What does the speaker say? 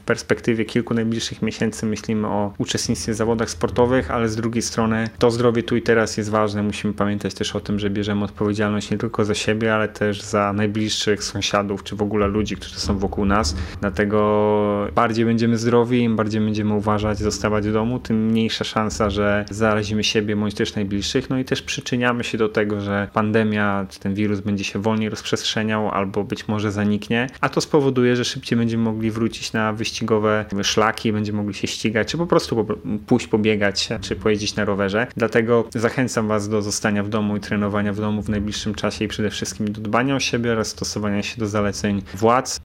perspektywie kilku najbliższych miesięcy myślimy o uczestnictwie w zawodach sportowych, ale z drugiej strony to zdrowie tu i teraz jest ważne. Musimy pamiętać też o tym, że bierzemy odpowiedzialność nie tylko za siebie, ale też za najbliższych sąsiadów, czy w ogóle ludzi, którzy są wokół nas. Dlatego bardziej będziemy zdrowi, im bardziej będziemy uważać, zostawać w domu, tym mniejsza szansa, że zarazimy siebie bądź też najbliższych. No i też przyczyniamy się do tego, że pandemia, czy ten wirus będzie się wolniej rozprzestrzeniał, albo być może zaniknie, a to spowoduje, że szybciej będziemy mogli wrócić na wyścigowe szlaki, będziemy mogli się ścigać, czy po prostu pójść pobiegać, czy pojeździć na rowerze. Dlatego zachęcam Was do zostania w domu i trenowania w domu w najbliższym czasie i przede wszystkim do dbania o siebie oraz stosowania się do zaleceń władz.